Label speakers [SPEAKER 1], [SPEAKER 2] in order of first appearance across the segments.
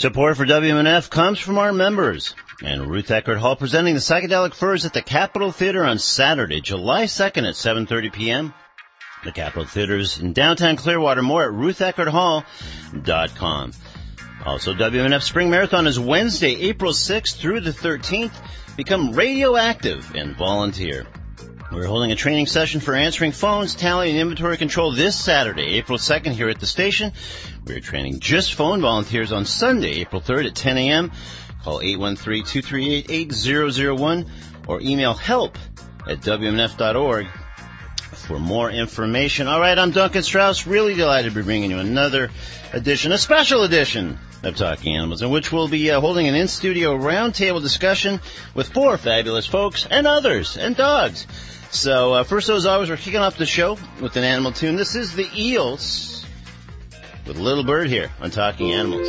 [SPEAKER 1] Support for WMNF comes from our members. And Ruth Eckerd Hall presenting the Psychedelic Furs at the Capitol Theater on Saturday, July 2nd at 7:30 p.m. The Capitol Theater's in downtown Clearwater. More at rutheckerdhall.com. Also, WMNF Spring Marathon is Wednesday, April 6th through the 13th. Become radioactive and volunteer. We're holding a training session for answering phones, tally, and inventory control this Saturday, April 2nd, here at the station. We're training just phone volunteers on Sunday, April 3rd at 10 a.m. Call 813-238-8001 or email help@wmnf.org for more information. All right, I'm Duncan Strauss. Really delighted to be bringing you another edition, a special edition of Talking Animals, in which we'll be holding an in-studio roundtable discussion with four fabulous folks and others and dogs. So first, as always, we're kicking off the show with an animal tune. This is the Eels with Little Bird here on Talking Animals.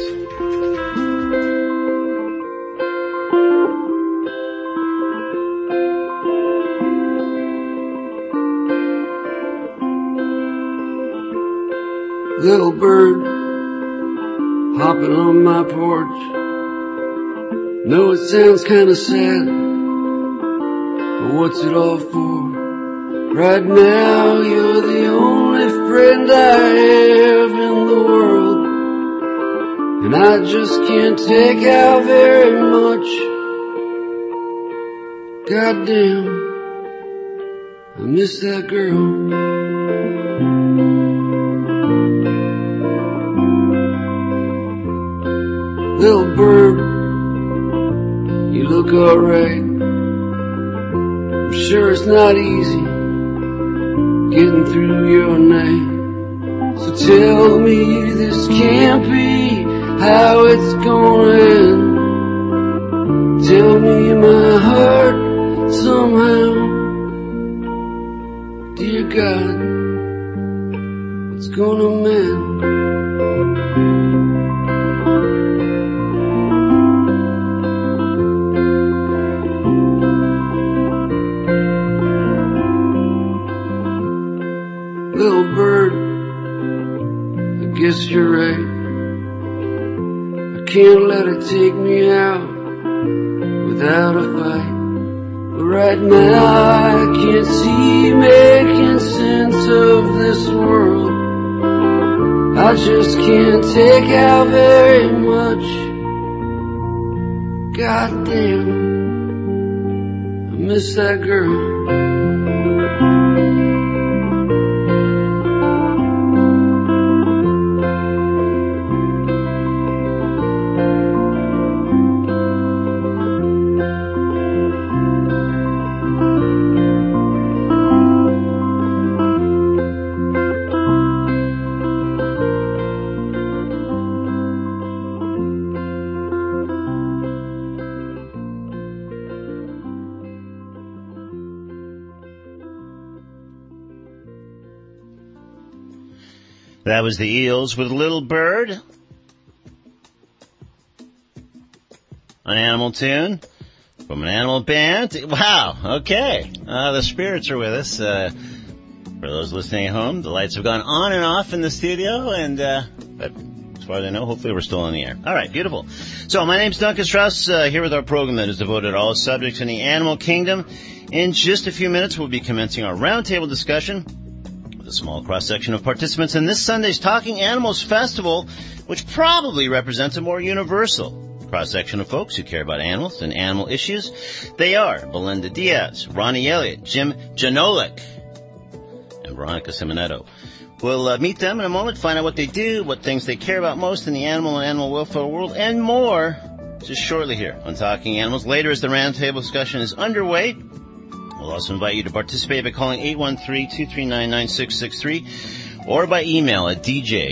[SPEAKER 2] Little bird hopping on my porch. Know it sounds kinda sad, but what's it all for? Right now you're the only friend I have in the world, and I just can't take out very much. Goddamn, I miss that girl. Little bird, you look alright. I'm sure it's not easy getting through your night. So tell me this can't be how it's gonna end. Tell me my heart somehow, dear God, it's gonna mend. Little bird, I guess you're right. I can't let it take me out without a fight. But right now I can't see making sense of this world. I just can't take out very much. Goddamn, I miss that girl.
[SPEAKER 1] That was the Eels with Little Bird, an animal tune from an animal band. Wow, okay. The spirits are with us. For those listening at home, the lights have gone on and off in the studio, and but as far as I know, hopefully we're still on the air. All right, beautiful. So my name's Duncan Strauss, here with our program that is devoted to all subjects in the animal kingdom. In just a few minutes, we'll be commencing our roundtable discussion, a small cross-section of participants in this Sunday's Talking Animals Festival, which probably represents a more universal cross-section of folks who care about animals and animal issues. They are Belinda Diaz, Ronnie Elliott, Jim Janolick, and Veronica Simonetto. We'll meet them in a moment, find out what they do, what things they care about most in the animal and animal welfare world, and more just shortly here on Talking Animals. Later, as the roundtable discussion is underway, we'll also invite you to participate by calling 813-239-9663 or by email at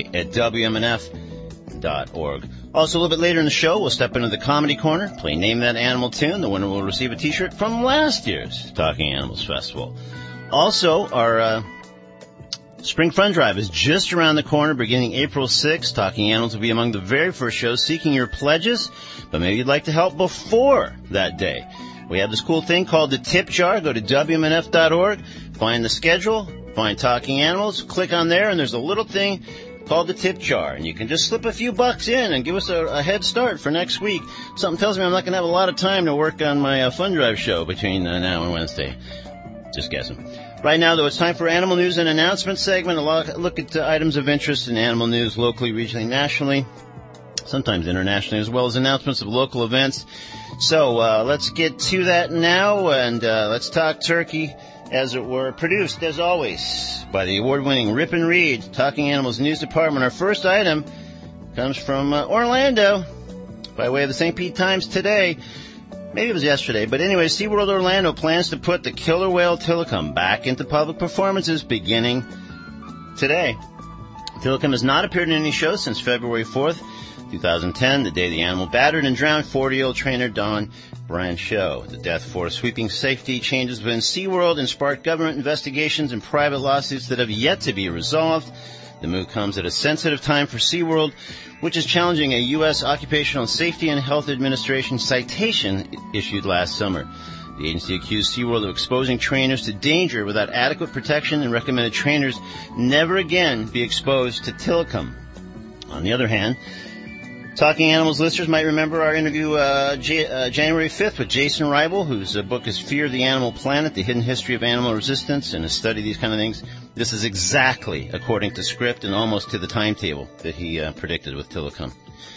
[SPEAKER 1] dj@wmnf.org. Also, a little bit later in the show, we'll step into the comedy corner, play Name That Animal Tune. The winner will receive a T-shirt from last year's Talking Animals Festival. Also, our Spring Fun Drive is just around the corner, beginning April 6th. Talking Animals will be among the very first shows seeking your pledges, but maybe you'd like to help before that day. We have this cool thing called the Tip Jar. Go to WMNF.org, find the schedule, find Talking Animals, click on there, and there's a little thing called the Tip Jar, and you can just slip a few bucks in and give us a head start for next week. Something tells me I'm not going to have a lot of time to work on my Fun Drive show between now and Wednesday. Just guessing. Right now, though, it's time for Animal News and Announcement segment. A look at items of interest in animal news locally, regionally, nationally, sometimes internationally, as well as announcements of local events. So let's get to that now, and let's talk turkey, as it were. Produced, as always, by the award-winning Rip and Read, Talking Animals News Department. Our first item comes from Orlando, by way of the St. Pete Times today. Maybe it was yesterday, but anyway, SeaWorld Orlando plans to put the killer whale Tilikum back into public performances beginning today. Tilikum has not appeared in any shows since February 4th, 2010, the day the animal battered and drowned 40-year-old trainer Don Brancheau. The death forced sweeping safety changes within SeaWorld and sparked government investigations and private lawsuits that have yet to be resolved. The move comes at a sensitive time for SeaWorld, which is challenging a U.S. Occupational Safety and Health Administration citation issued last summer. The agency accused SeaWorld of exposing trainers to danger without adequate protection and recommended trainers never again be exposed to Tilikum. On the other hand, Talking Animals listeners might remember our interview January 5th with Jason Reibel, whose book is Fear of the Animal Planet, The Hidden History of Animal Resistance, and a study of these kind of things. This is exactly according to script and almost to the timetable that he predicted with Tilikum.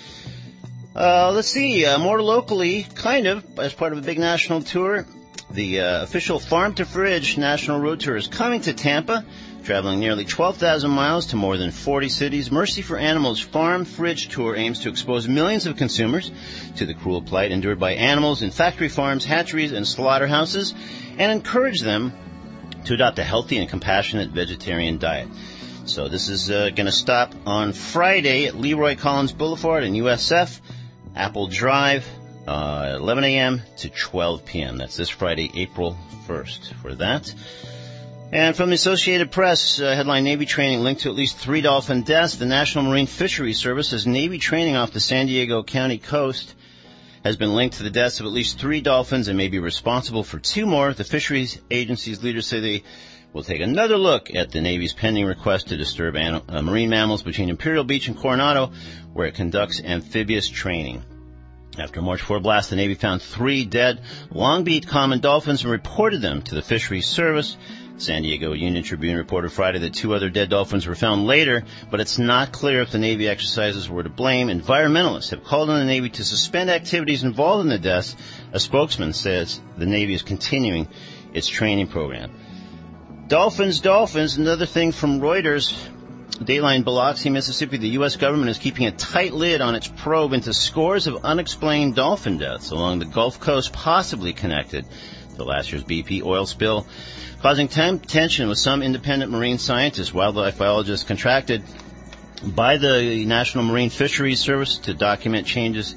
[SPEAKER 1] Let's see, more locally, kind of, as part of a big national tour, the official Farm to Fridge National Road Tour is coming to Tampa, traveling nearly 12,000 miles to more than 40 cities. Mercy for Animals Farm Fridge Tour aims to expose millions of consumers to the cruel plight endured by animals in factory farms, hatcheries, and slaughterhouses, and encourage them to adopt a healthy and compassionate vegetarian diet. So this is going to stop on Friday at Leroy Collins Boulevard in USF, Apple Drive, 11 a.m. to 12 p.m. That's this Friday, April 1st for that. And from the Associated Press, headline Navy training linked to at least 3 dolphin deaths. The National Marine Fisheries Service says Navy training off the San Diego County coast has been linked to the deaths of at least 3 dolphins and may be responsible for 2 more. The fisheries agency's leaders say they will take another look at the Navy's pending request to disturb marine mammals between Imperial Beach and Coronado, where it conducts amphibious training. After a March 4 blast, the Navy found 3 dead long-beaked common dolphins and reported them to the Fisheries Service. San Diego Union Tribune reported Friday that 2 other dead dolphins were found later, but it's not clear if the Navy exercises were to blame. Environmentalists have called on the Navy to suspend activities involved in the deaths. A spokesman says the Navy is continuing its training program. Dolphins, another thing from Reuters. Dateline Biloxi, Mississippi, the U.S. government is keeping a tight lid on its probe into scores of unexplained dolphin deaths along the Gulf Coast, possibly connected to last year's BP oil spill, causing tension with some independent marine scientists. Wildlife biologists contracted by the National Marine Fisheries Service to document changes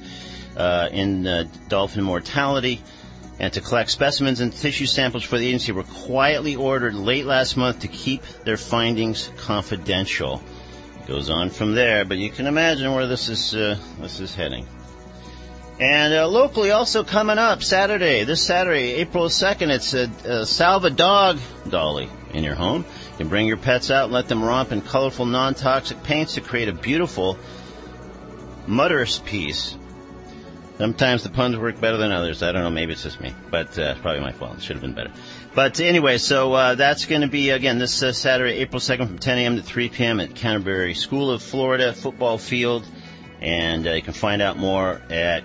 [SPEAKER 1] in dolphin mortality and to collect specimens and tissue samples for the agency were quietly ordered late last month to keep their findings confidential. It goes on from there, but you can imagine where this is heading. And locally, also coming up this Saturday, April 2nd, it's a Salva Dog Dolly in your home. You can bring your pets out and let them romp in colorful, non-toxic paints to create a beautiful mutter piece. Sometimes the puns work better than others. I don't know, maybe it's just me, but it's probably my fault. It should have been better. But anyway, so that's going to be, again, this Saturday, April 2nd from 10 a.m. to 3 p.m. at Canterbury School of Florida football field. And you can find out more at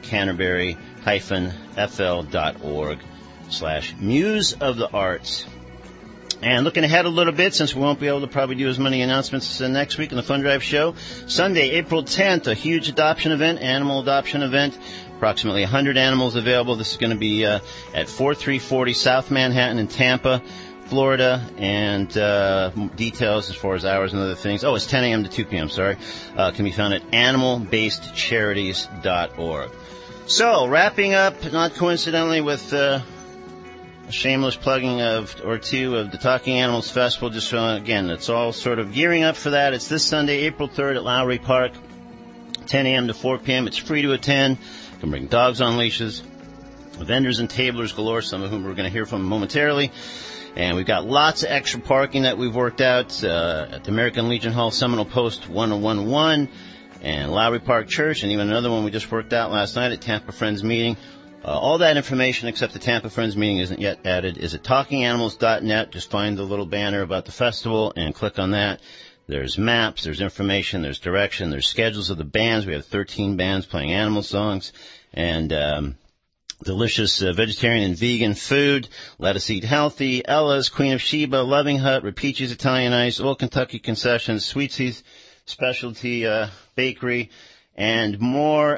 [SPEAKER 1] canterbury-fl.org/Muse of the Arts. And looking ahead a little bit, since we won't be able to probably do as many announcements next week in the Fun Drive show, Sunday, April 10th, a huge adoption event, animal adoption event. Approximately 100 animals available. This is going to be at 4340 South Manhattan in Tampa, Florida, and details as far as hours and other things. Oh, it's 10 a.m. to 2 p.m., can be found at animalbasedcharities.org. So, wrapping up, not coincidentally, with a shameless plugging or two of the Talking Animals Festival. Just again, it's all sort of gearing up for that. It's this Sunday, April 3rd at Lowry Park, 10 a.m. to 4 p.m. It's free to attend. You can bring dogs on leashes, vendors and tablers galore, some of whom we're going to hear from momentarily. And we've got lots of extra parking that we've worked out at the American Legion Hall, Seminole Post 1011, and Lowry Park Church, and even another one we just worked out last night at Tampa Friends Meeting. All that information, except the Tampa Friends Meeting isn't yet added, is at talkinganimals.net. Just find the little banner about the festival and click on that. There's maps, there's information, there's direction, there's schedules of the bands. We have 13 bands playing animal songs, and delicious vegetarian and vegan food. Let Us Eat Healthy, Ella's, Queen of Sheba, Loving Hut, Rapichi's Italian Ice, Old Kentucky Concessions, Sweetsea's Specialty Bakery, and more.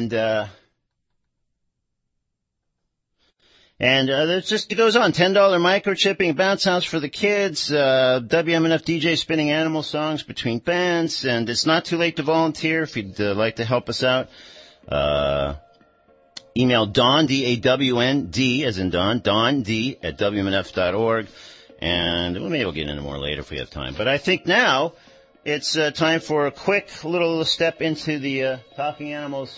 [SPEAKER 1] And it just goes on. $10 microchipping, bounce house for the kids, WMNF DJ spinning animal songs between bands, and it's not too late to volunteer if you'd like to help us out. Email Dawn, D-A-W-N-D, as in Dawn, D at WMNF.org, and maybe we'll get into more later if we have time. But I think now it's time for a quick little step into the Talking Animals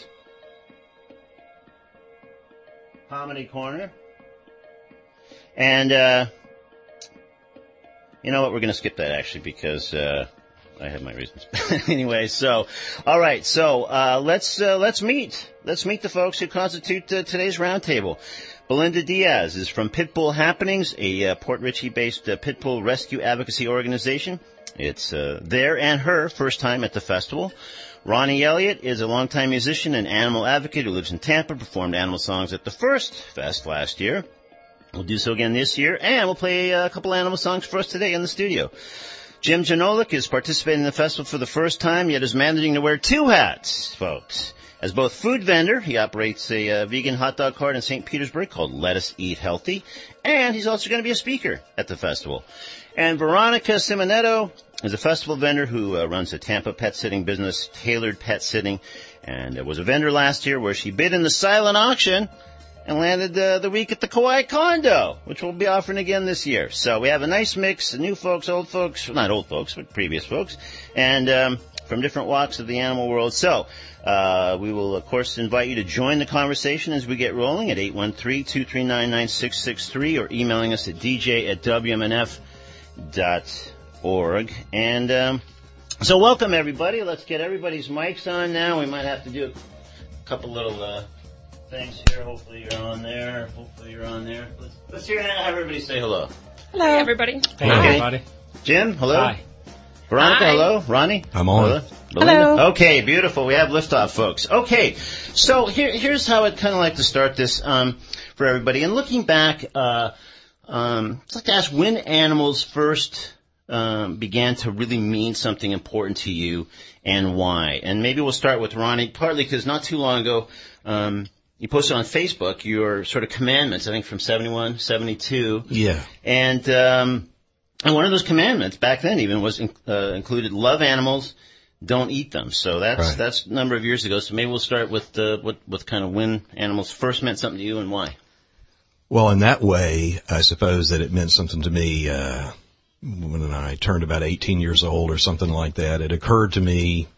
[SPEAKER 1] Comedy Corner. And, you know what, we're going to skip that actually because, I have my reasons. Anyway, so, alright, so, let's meet the folks who constitute today's roundtable. Belinda Diaz is from Pitbull Happenings, a Port Richey-based Pitbull rescue advocacy organization. It's, their and her first time at the festival. Ronnie Elliott is a longtime musician and animal advocate who lives in Tampa, performed animal songs at the first fest last year. We'll do so again this year, and we'll play a couple animal songs for us today in the studio. Jim Janolic is participating in the festival for the first time, yet is managing to wear two hats, folks. As both food vendor, he operates a vegan hot dog cart in St. Petersburg called Let Us Eat Healthy, and he's also going to be a speaker at the festival. And Veronica Simonetto is a festival vendor who runs a Tampa pet sitting business, Tailored Pet Sitting, and was a vendor last year where she bid in the silent auction and landed the week at the Kauai Condo, which we'll be offering again this year. So we have a nice mix of new folks, old folks, not old folks, but previous folks, and from different walks of the animal world. So we will, of course, invite you to join the conversation as we get rolling at 813-239-9663 or emailing us at dj@wmnf.org. And so welcome, everybody. Let's get everybody's mics on now. We might have to do a couple little things here. Hopefully you're on there. Let's hear everybody say hello.
[SPEAKER 3] Hello, everybody.
[SPEAKER 4] Hey, everybody.
[SPEAKER 1] Jim, hello.
[SPEAKER 4] Hi.
[SPEAKER 1] Veronica,
[SPEAKER 3] Hi.
[SPEAKER 1] hello. Ronnie?
[SPEAKER 5] I'm on.
[SPEAKER 3] Hello.
[SPEAKER 1] Okay, beautiful. We have liftoff, folks. Okay, so here's how I'd kind of like to start this for everybody. And looking back, I'd like to ask when animals first began to really mean something important to you and why. And maybe we'll start with Ronnie, partly because not too long ago, you posted on Facebook your sort of commandments, I think from 71, 72.
[SPEAKER 5] Yeah.
[SPEAKER 1] And one of those commandments back then even was included love animals, don't eat them. So that's a number of years ago. So maybe we'll start with with kind of when animals first meant something to you and why.
[SPEAKER 5] Well, in that way, I suppose that it meant something to me when I turned about 18 years old or something like that. It occurred to me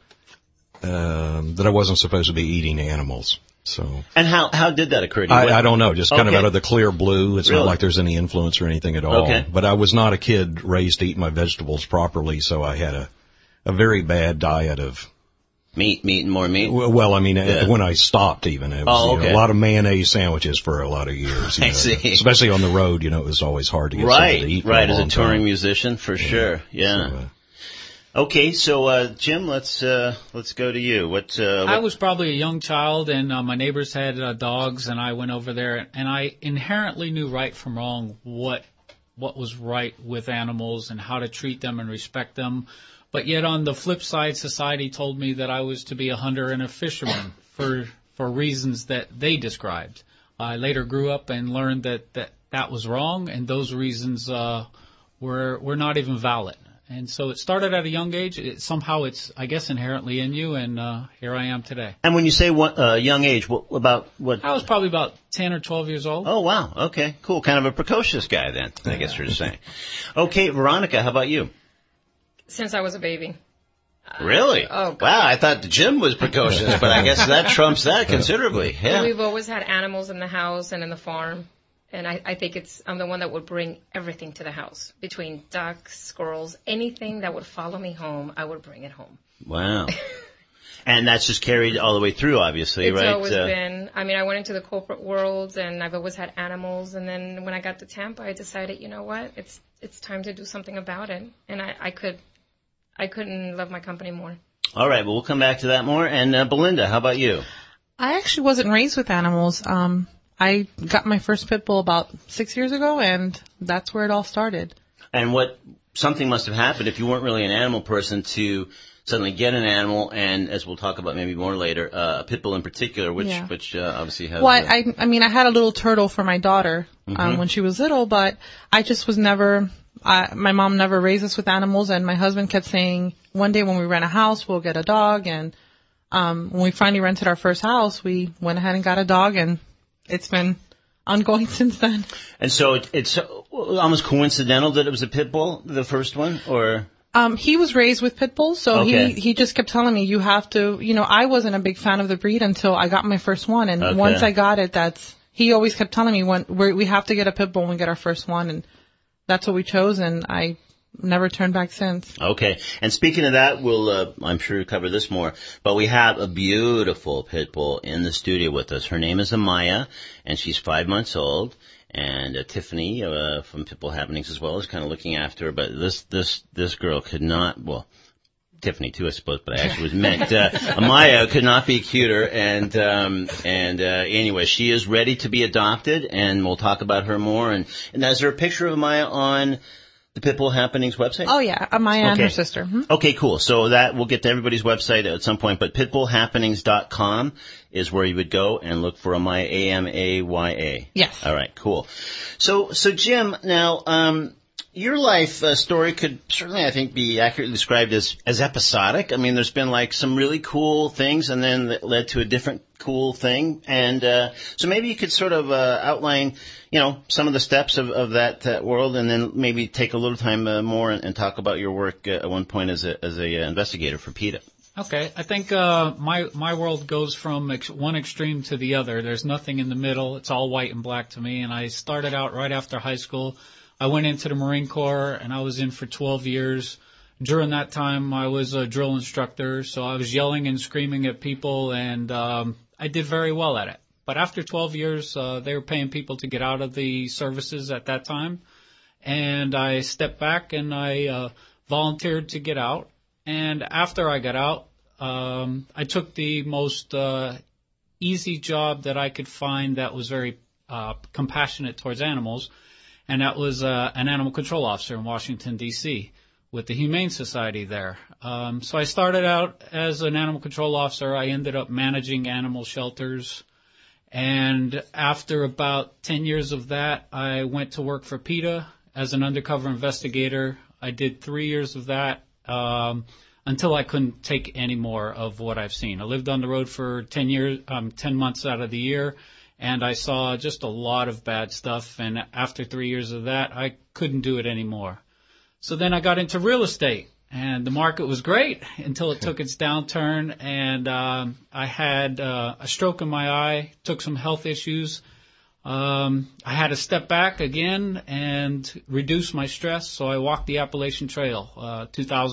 [SPEAKER 5] that I wasn't supposed to be eating animals. So.
[SPEAKER 1] And how did that occur to you?
[SPEAKER 5] I don't know, just kind of out of the clear blue. It's
[SPEAKER 1] Really?
[SPEAKER 5] not like there's any influence or anything at all.
[SPEAKER 1] Okay.
[SPEAKER 5] But I was not a kid raised to eat my vegetables properly, so I had a very bad diet of
[SPEAKER 1] meat and more meat.
[SPEAKER 5] Well, I mean, when I stopped even, it was a lot of mayonnaise sandwiches for a lot of years.
[SPEAKER 1] I see.
[SPEAKER 5] Especially on the road, it was always hard to get something to eat.
[SPEAKER 1] Right, as a touring musician, for sure. Yeah.
[SPEAKER 5] So,
[SPEAKER 1] okay, so Jim, let's go to you.
[SPEAKER 4] I was probably a young child, and my neighbors had dogs, and I went over there, and I inherently knew right from wrong what was right with animals and how to treat them and respect them. But yet on the flip side, society told me that I was to be a hunter and a fisherman for reasons that they described. I later grew up and learned that was wrong, and those reasons were not even valid. And so it started at a young age. Somehow it's, I guess, inherently in you, and here I am today.
[SPEAKER 1] And when you say young age, about what?
[SPEAKER 4] I was probably about 10 or 12 years old.
[SPEAKER 1] Oh, wow. Okay, cool. Kind of a precocious guy then, I guess you're saying. Okay, Veronica, how about you?
[SPEAKER 3] Since I was a baby.
[SPEAKER 1] Really?
[SPEAKER 3] Oh, God.
[SPEAKER 1] Wow, I thought the Jim was precocious, but I guess that trumps that considerably. Yeah.
[SPEAKER 3] We've always had animals in the house and in the farm. And I think I'm the one that would bring everything to the house. Between ducks, squirrels, anything that would follow me home, I would bring it home.
[SPEAKER 1] Wow. And that's just carried all the way through, obviously, right?
[SPEAKER 3] It's always been. I mean, I went into the corporate world, and I've always had animals. And then when I got to Tampa, I decided, you know what? It's time to do something about it. And I couldn't love my company more.
[SPEAKER 1] All right. Well, we'll come back to that more. And Belinda, how about you?
[SPEAKER 6] I actually wasn't raised with animals. I got my first pit bull about 6 years ago, and that's where it all started.
[SPEAKER 1] And something must have happened if you weren't really an animal person to suddenly get an animal, and as we'll talk about maybe more later, a pit bull in particular, which obviously has.
[SPEAKER 6] Well, I mean, I had a little turtle for my daughter when she was little, but I just was never. My mom never raised us with animals, and my husband kept saying, one day when we rent a house, we'll get a dog. And when we finally rented our first house, we went ahead and got a dog, and it's been ongoing since then.
[SPEAKER 1] And so it's almost coincidental that it was a pit bull, the first one, or?
[SPEAKER 6] He was raised with pit bulls, so he just kept telling me, you have to, I wasn't a big fan of the breed until I got my first one. And once I got it, he always kept telling me we have to get a pit bull when we get our first one. And that's what we chose. And I never turned back since. Okay.
[SPEAKER 1] And speaking of that, we'll, I'm sure cover this more, but we have a beautiful pit bull in the studio with us. Her name is Amaya, and she's 5 months old. And Tiffany from Pitbull Happenings as well is kind of looking after her. But this girl could not, well, Tiffany too, I suppose, but I actually was meant. Amaya could not be cuter. And anyway, she is ready to be adopted, and we'll talk about her more. And is there a picture of Amaya on the Pitbull Happenings website?
[SPEAKER 6] Oh yeah, Amaya and her sister. Mm-hmm.
[SPEAKER 1] Okay, cool. So that we'll get to everybody's website at some point, but pitbullhappenings.com is where you would go and look for Amaya, A-M-A-Y-A.
[SPEAKER 6] Yes.
[SPEAKER 1] All right, cool. So Jim, now, your life story could certainly, I think, be accurately described as episodic. I mean, there's been like some really cool things and then that led to a different cool thing. And so maybe you could sort of outline, some of the steps of that world, and then maybe take a little time more and talk about your work at one point as a investigator for PETA.
[SPEAKER 4] Okay, I think my world goes from one extreme to the other. There's nothing in the middle. It's all white and black to me. And I started out right after high school. I went into the Marine Corps, and I was in for 12 years. During that time, I was a drill instructor, so I was yelling and screaming at people, and I did very well at it. But after 12 years, they were paying people to get out of the services at that time, and I stepped back and I volunteered to get out. And after I got out, I took the most easy job that I could find that was very compassionate towards animals, and that was an animal control officer in Washington, D.C., with the Humane Society there. So I started out as an animal control officer. I ended up managing animal shelters. And after about 10 years of that, I went to work for PETA as an undercover investigator. I did 3 years of that. Until I couldn't take any more of what I've seen. I lived on the road for 10 months out of the year, and I saw just a lot of bad stuff. And after 3 years of that, I couldn't do it anymore. So then I got into real estate, and the market was great until it took its downturn. And I had a stroke in my eye, took some health issues. I had to step back again and reduce my stress, so I walked the Appalachian Trail,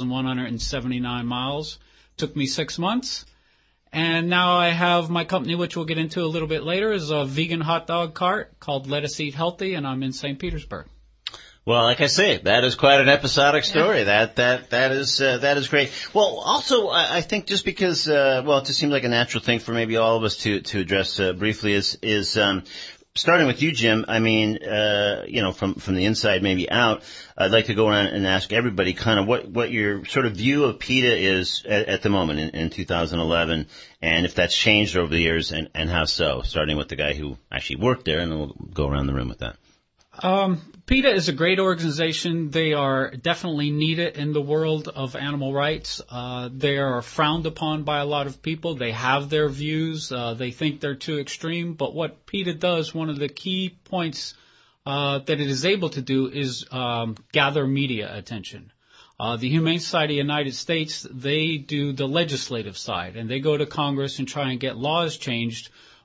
[SPEAKER 4] 2,179 miles. Took me 6 months, and now I have my company, which we'll get into a little bit later, is a vegan hot dog cart called Let Us Eat Healthy, and I'm in St. Petersburg.
[SPEAKER 1] Well, like I say, that is quite an episodic story. Yeah. That is great. Well, also, I think just because, it just seems like a natural thing for maybe all of us to address briefly is starting with you, Jim. I mean, from the inside maybe out, I'd like to go around and ask everybody kind of what your sort of view of PETA is at the moment in 2011, and if that's changed over the years, and how so. Starting with the guy who actually worked there, and then we'll go around the room with that.
[SPEAKER 4] PETA is a great organization. They are definitely needed in the world of animal rights. They are frowned upon by a lot of people. They have their views. They think they're too extreme. But what PETA does, one of the key points that it is able to do is gather media attention. The Humane Society of the United States, they do the legislative side, and they go to Congress and try and get laws changed.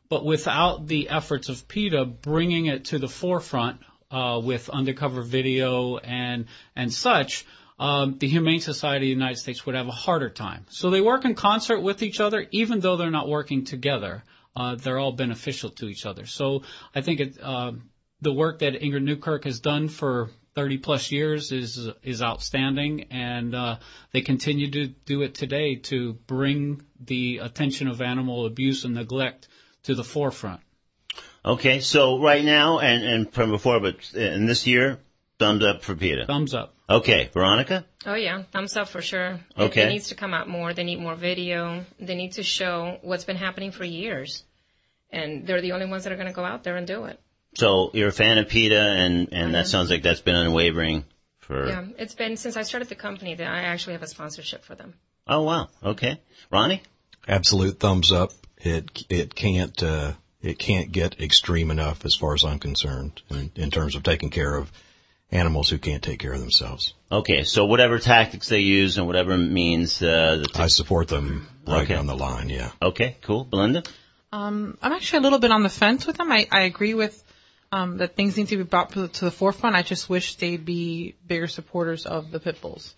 [SPEAKER 4] but without the efforts of PETA bringing it to the forefront with undercover video and such, the Humane Society of the United States would have a harder time. So they work in concert with each other, even though they're not working together. They're all beneficial to each other. So I think the work that Ingrid Newkirk has done for 30 plus years is outstanding, and they continue to do it today to bring the attention of animal abuse and neglect to the forefront.
[SPEAKER 1] Okay, so right now and from before, but in this year, thumbs up for PETA.
[SPEAKER 4] Thumbs up.
[SPEAKER 1] Okay, Veronica?
[SPEAKER 3] Oh, yeah, thumbs up for sure.
[SPEAKER 1] Okay.
[SPEAKER 3] It needs to come out more. They need more video. They need to show what's been happening for years. And they're the only ones that are going to go out there and do it.
[SPEAKER 1] So you're a fan of PETA, and that sounds like that's been unwavering for...
[SPEAKER 3] Yeah, it's been since I started the company that I actually have a sponsorship for them.
[SPEAKER 1] Oh, wow. Okay. Ronnie?
[SPEAKER 5] Absolute thumbs up. It can't get extreme enough as far as I'm concerned in terms of taking care of animals who can't take care of themselves.
[SPEAKER 1] Okay, so whatever tactics they use and whatever means...
[SPEAKER 5] I support them right
[SPEAKER 1] Okay.
[SPEAKER 5] down the line, yeah.
[SPEAKER 1] Okay, cool. Belinda?
[SPEAKER 6] I'm actually a little bit on the fence with them. I agree with that things need to be brought to the forefront. I just wish they'd be bigger supporters of the pit bulls.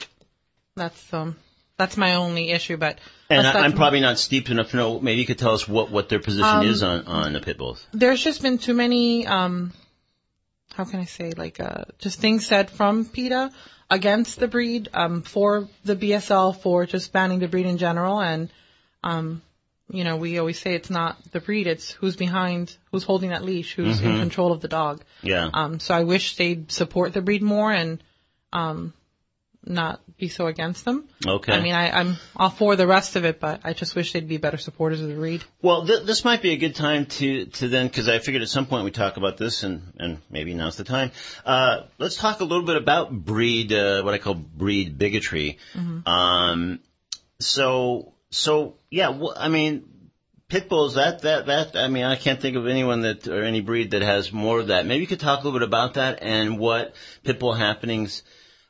[SPEAKER 6] That's my only issue, but...
[SPEAKER 1] And I'm probably not steeped enough to know. Maybe you could tell us what their position is on the pit bulls.
[SPEAKER 6] There's just been too many, how can I say, just things said from PETA against the breed, for the BSL, for just banning the breed in general. And, we always say it's not the breed, it's who's holding that leash, who's in control of the dog.
[SPEAKER 1] Yeah.
[SPEAKER 6] So I wish they'd support the breed more and, not be so against them.
[SPEAKER 1] Okay.
[SPEAKER 6] I mean, I'm all for the rest of it, but I just wish they'd be better supporters of the breed.
[SPEAKER 1] Well, this might be a good time to then, because I figured at some point we talk about this, and maybe now's the time. Let's talk a little bit about breed, what I call breed bigotry. Mm-hmm. So yeah, I mean, pit bulls, I mean, I can't think of anyone or any breed that has more of that. Maybe you could talk a little bit about that and what Pit Bull Happenings,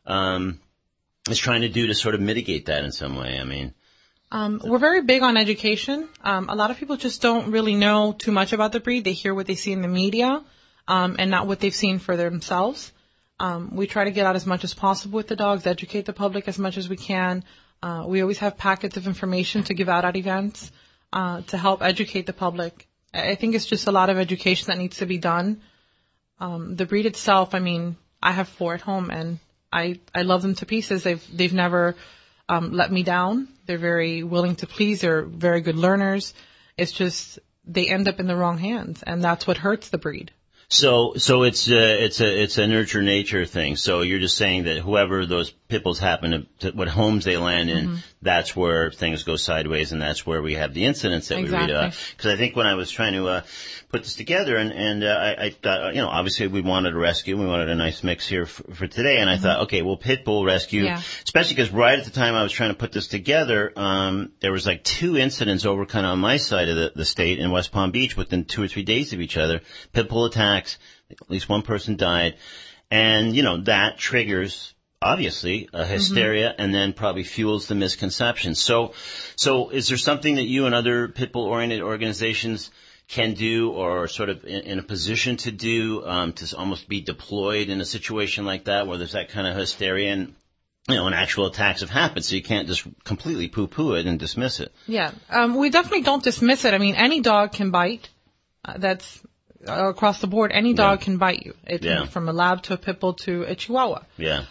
[SPEAKER 1] is trying to do to sort of mitigate that in some way. I mean,
[SPEAKER 6] we're very big on education. A lot of people just don't really know too much about the breed. They hear what they see in the media, and not what they've seen for themselves. We try to get out as much as possible with the dogs, educate the public as much as we can. We always have packets of information to give out at events, to help educate the public. I think it's just a lot of education that needs to be done. The breed itself, I mean, I have 4 at home, and I love them to pieces. They've never let me down. They're very willing to please. They're very good learners. It's just they end up in the wrong hands, and that's what hurts the breed.
[SPEAKER 1] So it's a nurture nature thing. So you're just saying that whoever those pit bulls happen to what homes they land in, that's where things go sideways, and that's where we have the incidents that we read about. Because I think when I was trying to put this together, and I thought, obviously we wanted a rescue, we wanted a nice mix here for today, and I thought, okay, well, pit bull rescue, especially because right at the time I was trying to put this together, there was like 2 incidents over kind of on my side of the state in West Palm Beach within 2 or 3 days of each other, pit bull attacks. At least one person died. And, that triggers, obviously, a hysteria and then probably fuels the misconception. So is there something that you and other pit bull-oriented organizations can do or sort of in a position to do to almost be deployed in a situation like that where there's that kind of hysteria and, and actual attacks have happened, so you can't just completely poo-poo it and dismiss it?
[SPEAKER 6] Yeah. We definitely don't dismiss it. I mean, any dog can bite. That's... across the board, any dog can bite you. From a lab to a pit bull to a chihuahua.
[SPEAKER 1] Yeah.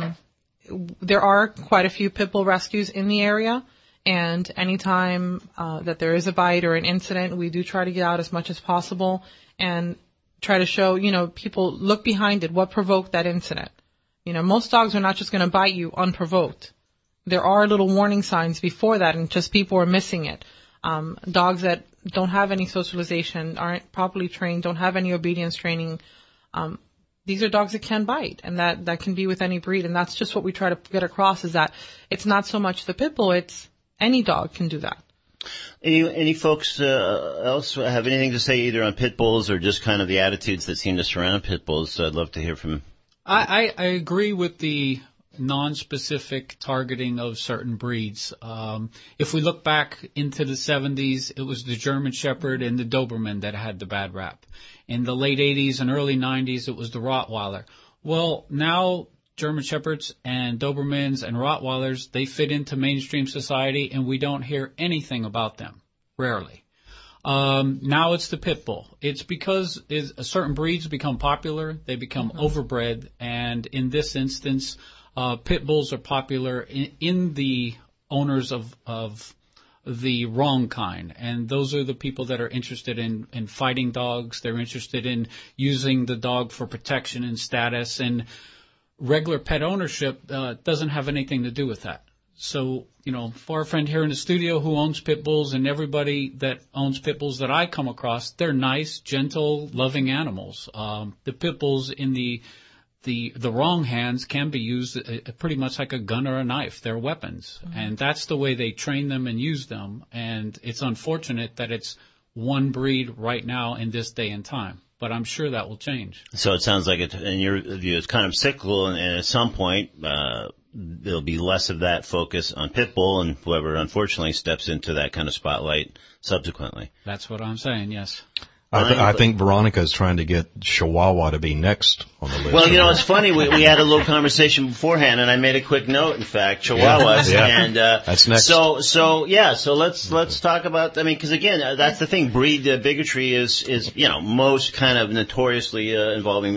[SPEAKER 6] There are quite a few pit bull rescues in the area, and anytime that there is a bite or an incident, we do try to get out as much as possible and try to show, people look behind it. What provoked that incident? Most dogs are not just going to bite you unprovoked. There are little warning signs before that, and just people are missing it. Dogs that don't have any socialization, aren't properly trained, don't have any obedience training. These are dogs that can bite, and that can be with any breed. And that's just what we try to get across, is that it's not so much the pit bull, it's any dog can do that.
[SPEAKER 1] Any folks else have anything to say either on pit bulls or just kind of the attitudes that seem to surround pit bulls? I'd love to hear from.
[SPEAKER 4] I agree with the non-specific targeting of certain breeds. If we look back into the 70s, it was the German Shepherd and the Doberman that had the bad rap. In the late 80s and early 90s, it was the Rottweiler. Well, now German Shepherds and Dobermans and Rottweilers, they fit into mainstream society, and we don't hear anything about them, rarely. Now it's the pit bull. It's because certain breeds become popular, they become overbred, and in this instance, pit bulls are popular in the owners of the wrong kind. And those are the people that are interested in fighting dogs. They're interested in using the dog for protection and status. And regular pet ownership doesn't have anything to do with that. So, for our friend here in the studio who owns pit bulls, and everybody that owns pit bulls that I come across, they're nice, gentle, loving animals. The pit bulls in the wrong hands can be used pretty much like a gun or a knife. They're weapons. And that's the way they train them and use them. And it's unfortunate that it's one breed right now in this day and time. But I'm sure that will change.
[SPEAKER 1] So it sounds like, in your view, it's kind of cyclical, and at some point, there'll be less of that focus on pit bull, and whoever unfortunately steps into that kind of spotlight subsequently.
[SPEAKER 4] That's what I'm saying, yes.
[SPEAKER 5] I think Veronica is trying to get Chihuahua to be next on the list.
[SPEAKER 1] Well, it's funny. We had a little conversation beforehand, and I made a quick note. In fact, Chihuahuas, and
[SPEAKER 5] that's next.
[SPEAKER 1] So let's talk about. Because again, that's the thing. Breed bigotry is most kind of notoriously involving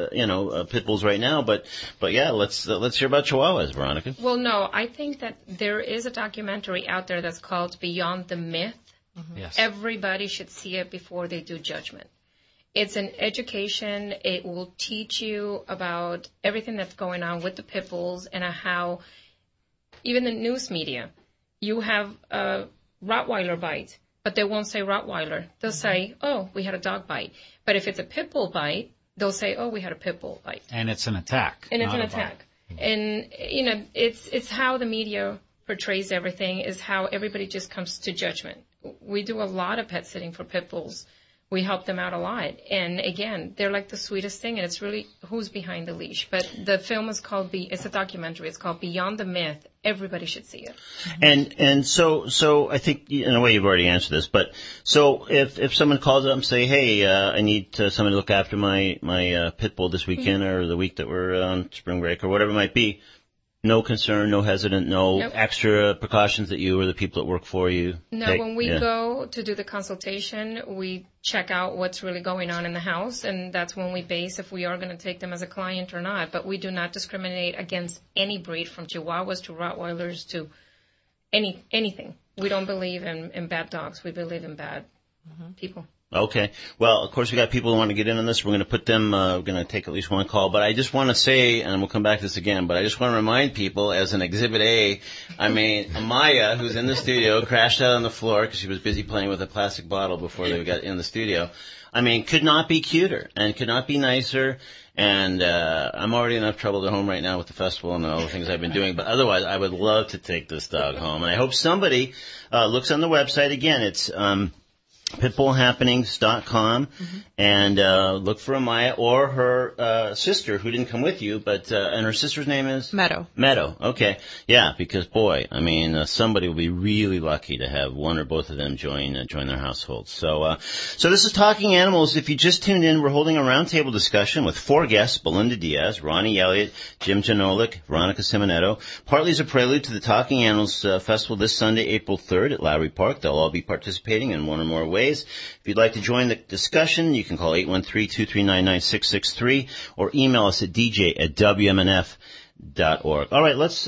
[SPEAKER 1] pit bulls right now. But yeah, let's hear about Chihuahuas, Veronica.
[SPEAKER 3] Well, no, I think that there is a documentary out there that's called Beyond the Myth.
[SPEAKER 4] Yes.
[SPEAKER 3] Everybody should see it before they do judgment. It's an education. It will teach you about everything that's going on with the pit bulls and how even the news media, you have a Rottweiler bite, but they won't say Rottweiler. They'll say, oh, we had a dog bite. But if it's a pit bull bite, they'll say, oh, we had a pit bull bite.
[SPEAKER 4] And it's an attack.
[SPEAKER 3] And it's an attack. And, it's how the media portrays everything, is how everybody just comes to judgment. We do a lot of pet sitting for pit bulls. We help them out a lot. And again, they're like the sweetest thing, and it's really who's behind the leash. But the film is called, it's a documentary. It's called Beyond the Myth. Everybody should see it.
[SPEAKER 1] And so I think in a way you've already answered this, but so if someone calls up and say, hey, I need someone to look after my pit bull this weekend or the week that we're on spring break or whatever it might be, no concern, no hesitant, no extra precautions that you or the people that work for you take?
[SPEAKER 3] When we go to do the consultation, we check out what's really going on in the house, and that's when we base if we are going to take them as a client or not. But we do not discriminate against any breed, from Chihuahuas to Rottweilers to anything. We don't believe in bad dogs. We believe in bad people.
[SPEAKER 1] Okay. Well, of course, we got people who want to get in on this. We're going to put them, we're going to take at least one call. But I just want to say, and we'll come back to this again, but I just want to remind people, as an Exhibit A, Amaya, who's in the studio, crashed out on the floor because she was busy playing with a plastic bottle before they got in the studio. Could not be cuter and could not be nicer. And I'm already in enough trouble at home right now with the festival and all the things I've been doing. But otherwise, I would love to take this dog home. And I hope somebody looks on the website. Again, it's pitbullhappenings.com, and look for Amaya or her sister, who didn't come with you, but and her sister's name is
[SPEAKER 6] Meadow.
[SPEAKER 1] Meadow. Okay, yeah, because boy, somebody will be really lucky to have one or both of them join their household. So this is Talking Animals. If you just tuned in, we're holding a roundtable discussion with four guests: Belinda Diaz, Ronnie Elliott, Jim Janolik, Veronica Simonetto. Partly as a prelude to the Talking Animals Festival this Sunday, April 3rd at Lowry Park. They'll all be participating in one or more ways. If you'd like to join the discussion, you can call 813-239-9663 or email us at dj@wmnf.org. All right, let's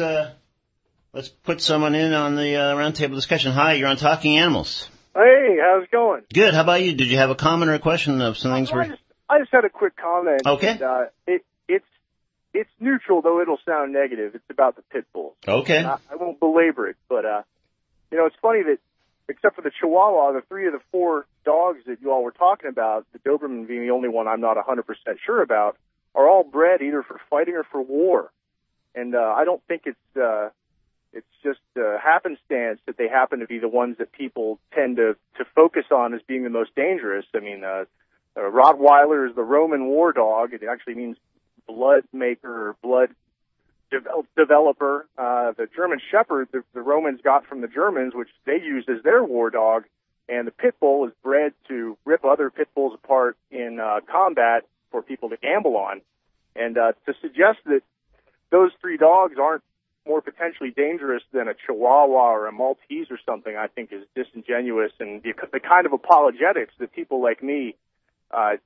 [SPEAKER 1] put someone in on the roundtable discussion. Hi, you're on Talking Animals.
[SPEAKER 7] Hey, how's it going?
[SPEAKER 1] Good. How about you? Did you have a comment or a question of some things?
[SPEAKER 7] I just had a quick comment.
[SPEAKER 1] Okay.
[SPEAKER 7] And, it's neutral, though it'll sound negative. It's about the pit bulls.
[SPEAKER 1] Okay.
[SPEAKER 7] I won't belabor it, but it's funny that, except for the Chihuahua, the three of the four dogs that you all were talking about, the Doberman being the only one I'm not 100% sure about, are all bred either for fighting or for war. And I don't think it's just happenstance that they happen to be the ones that people tend to focus on as being the most dangerous. Rottweiler is the Roman war dog. It actually means blood maker or blood developer. The German Shepherd, the Romans got from the Germans, which they used as their war dog, and the pit bull is bred to rip other pit bulls apart in combat for people to gamble on. And to suggest that those three dogs aren't more potentially dangerous than a Chihuahua or a Maltese or something, I think is disingenuous, and the kind of apologetics that people like me try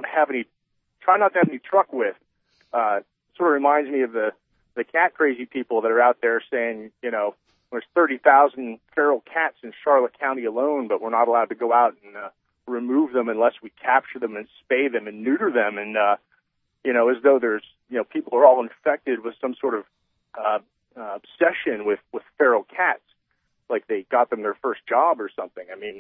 [SPEAKER 7] not to have any truck with. Sort of reminds me of the cat crazy people that are out there saying, there's 30,000 feral cats in Charlotte County alone, but we're not allowed to go out and remove them unless we capture them and spay them and neuter them, and as though there's people are all infected with some sort of obsession with feral cats, like they got them their first job or something. I mean,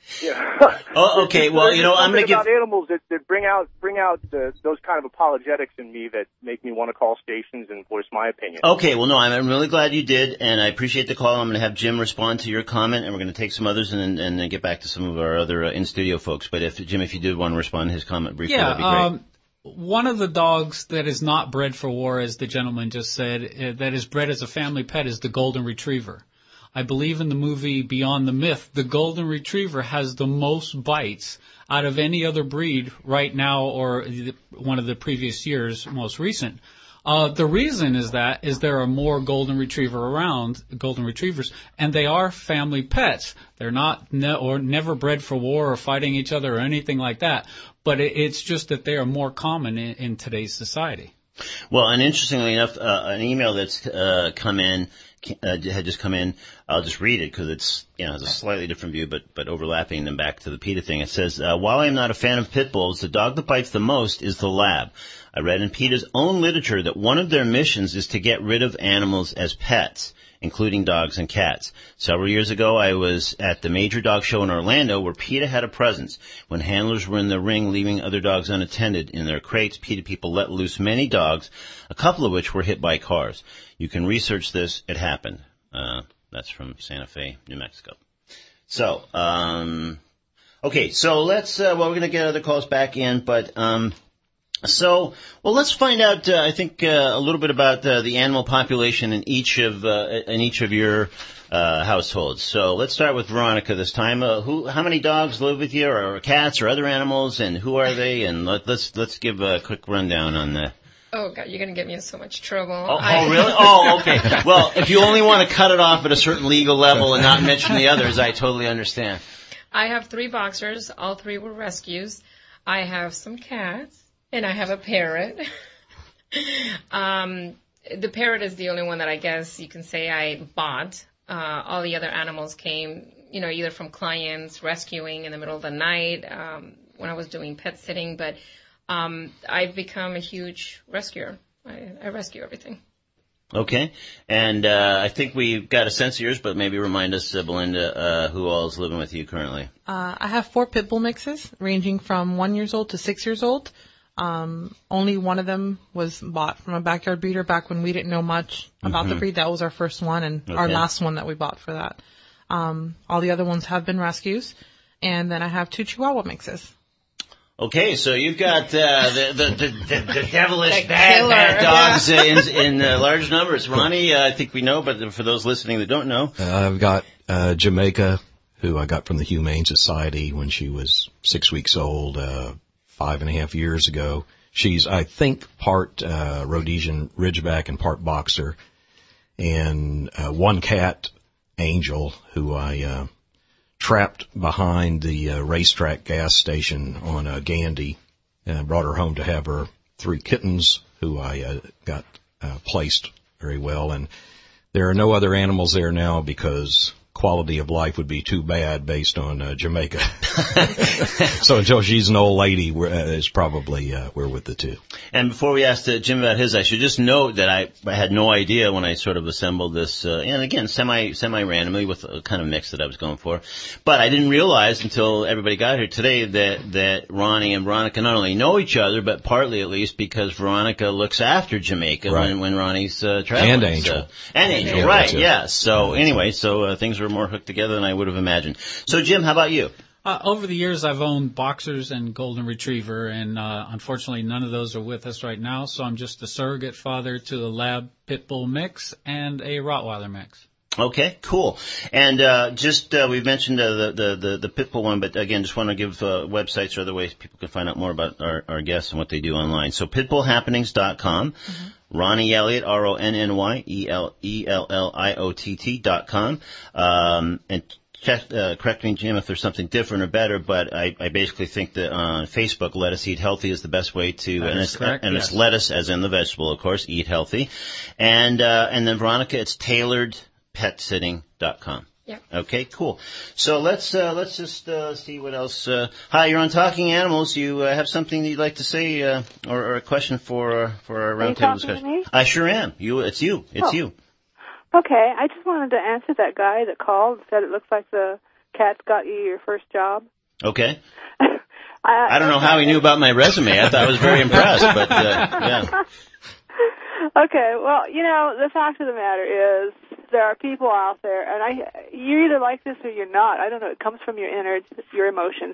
[SPEAKER 1] Oh, okay. Well, I'm going to give
[SPEAKER 7] animals that bring out those kind of apologetics in me that make me want to call stations and voice my opinion.
[SPEAKER 1] Okay. Well, no, I'm really glad you did, and I appreciate the call. I'm going to have Jim respond to your comment, and we're going to take some others and then get back to some of our other in-studio folks. But if you did want to respond to his comment briefly, that'd be great.
[SPEAKER 4] One of the dogs that is not bred for war, as the gentleman just said, that is bred as a family pet is the Golden Retriever. I believe in the movie Beyond the Myth, the Golden Retriever has the most bites out of any other breed right now or one of the previous years, most recent. The reason is there are more Golden Retrievers, and they are family pets. They're not never bred for war or fighting each other or anything like that. But it's just that they are more common in today's society.
[SPEAKER 1] Well, and interestingly enough, an email that's had just come in. I'll just read it because it's has a slightly different view, but overlapping them back to the PETA thing. It says, while I am not a fan of pit bulls, the dog that bites the most is the lab. I read in PETA's own literature that one of their missions is to get rid of animals as pets, including dogs and cats. Several years ago, I was at the major dog show in Orlando where PETA had a presence. When handlers were in the ring leaving other dogs unattended in their crates, PETA people let loose many dogs, a couple of which were hit by cars. You can research this. It happened. That's from Santa Fe, New Mexico. So, okay, so let's, we're going to get other calls back in, but, let's find out, I think, a little bit about the animal population in each of your households. So let's start with Veronica this time. How many dogs live with you, or cats, or other animals, and who are they? And let's give a quick rundown on that.
[SPEAKER 3] Oh, God, you're going to get me in so much trouble.
[SPEAKER 1] Oh, really? Oh, okay. Well, if you only want to cut it off at a certain legal level and not mention the others, I totally understand.
[SPEAKER 3] I have 3 boxers. All 3 were rescues. I have some cats, and I have a parrot. The parrot is the only one that I guess you can say I bought. All the other animals came, either from clients rescuing in the middle of the night when I was doing pet sitting, but I've become a huge rescuer. I rescue everything.
[SPEAKER 1] Okay. And I think we've got a sense of yours, but maybe remind us, Belinda, who all is living with you currently.
[SPEAKER 6] I have 4 pit bull mixes, ranging from 1 year old to 6 years old. Only one of them was bought from a backyard breeder back when we didn't know much about the breed. That was our first one and our last one that we bought for that. All the other ones have been rescues. And then I have 2 Chihuahua mixes.
[SPEAKER 1] Okay, so you've got the devilish bad dogs in large numbers. Ronnie, I think we know, but for those listening that don't know.
[SPEAKER 5] I've got Jamaica, who I got from the Humane Society when she was 6 weeks old, 5.5 years ago. She's, I think, part Rhodesian Ridgeback and part Boxer. And 1 cat, Angel, who I trapped behind the racetrack gas station on Gandy, and brought her home to have her 3 kittens, who I got placed very well. And there are no other animals there now because quality of life would be too bad based on Jamaica. So until she's an old lady, it's probably we're with the 2.
[SPEAKER 1] And before we asked Jim about his, I should just note that I had no idea when I sort of assembled this, and again, semi-randomly with a kind of mix that I was going for. But I didn't realize until everybody got here today that Ronnie and Veronica not only know each other, but partly at least because Veronica looks after Jamaica when Ronnie's traveling.
[SPEAKER 5] And Angel.
[SPEAKER 1] And Angel, right, yeah. So anyway, things were more hooked together than I would have imagined. So Jim, how about you?
[SPEAKER 4] Over the years, I've owned boxers and golden retriever, and unfortunately, none of those are with us right now. So I'm just a surrogate father to a lab pit bull mix and a Rottweiler mix.
[SPEAKER 1] Okay, cool. And we've mentioned the Pitbull one, but again, just want to give websites or other ways people can find out more about our guests and what they do online. So pitbullhappenings.com, Ronnie Elliott, RONNYELLIOTT.com, and correct me, Jim, if there's something different or better, but I basically think that on Facebook, Lettuce Eat Healthy is the best way to, it's lettuce as in the vegetable, of course, eat healthy. And then Veronica, it's tailoredpetsitting.com.
[SPEAKER 3] Yeah.
[SPEAKER 1] Okay, cool. So let's just see what else. Hi, you're on Talking Animals. You have something you'd like to say, or a question for our roundtable discussion?
[SPEAKER 8] Me?
[SPEAKER 1] I sure am. It's you.
[SPEAKER 8] Okay, I just wanted to answer that guy that called and said it looks like the cats got you your first job.
[SPEAKER 1] Okay. I don't know how he knew about my resume. I thought I was very impressed, but yeah.
[SPEAKER 8] Okay, well, the fact of the matter is there are people out there, and you either like this or you're not. I don't know. It comes from your innards, your emotions.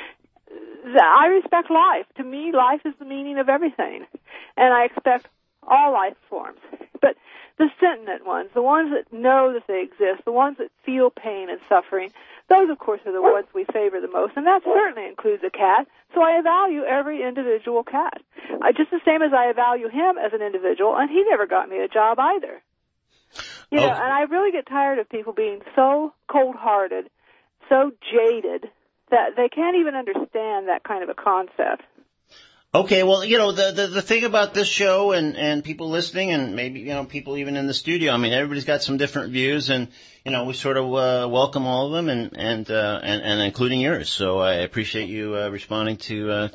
[SPEAKER 8] I respect life. To me, life is the meaning of everything, and I expect all life forms. But the sentient ones, the ones that know that they exist, the ones that feel pain and suffering, those, of course, are the ones we favor the most, and that certainly includes a cat. So I value every individual cat, just the same as I value him as an individual, and he never got me a job either. And I really get tired of people being so cold-hearted, so jaded, that they can't even understand that kind of a concept.
[SPEAKER 1] Okay, well, the thing about this show and people listening and maybe, people even in the studio, I mean, everybody's got some different views and, we sort of welcome all of them and including yours. So I appreciate you responding to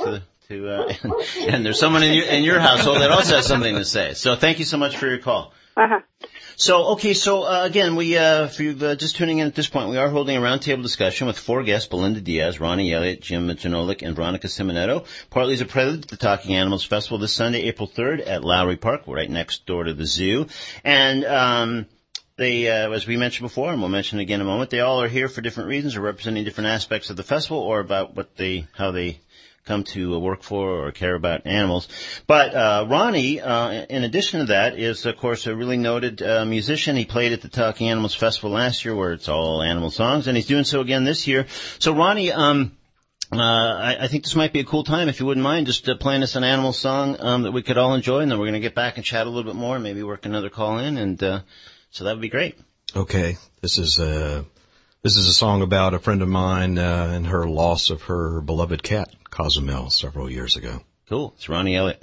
[SPEAKER 1] and there's someone in your household that also has something to say. So thank you so much for your call.
[SPEAKER 8] Uh-huh.
[SPEAKER 1] So, again, we, for you just tuning in at this point, we are holding a roundtable discussion with four guests, Belinda Diaz, Ronnie Elliott, Jim Janolic, and Veronica Simonetto, partly as a prelude to the Talking Animals Festival this Sunday, April 3rd at Lowry Park, right next door to the zoo. And, they, as we mentioned before, and we'll mention again in a moment, they all are here for different reasons or representing different aspects of the festival or about how they come to work for or care about animals. But Ronnie, in addition to that, is, of course, a really noted musician. He played at the Talking Animals Festival last year where it's all animal songs, and he's doing so again this year. So, Ronnie, I think this might be a cool time, if you wouldn't mind, just playing us an animal song that we could all enjoy, and then we're going to get back and chat a little bit more and maybe work another call in, and so that would be great. Okay.
[SPEAKER 5] This is a song about a friend of mine and her loss of her beloved cat, Cozumel, several years ago.
[SPEAKER 1] Cool. It's Ronnie Elliott.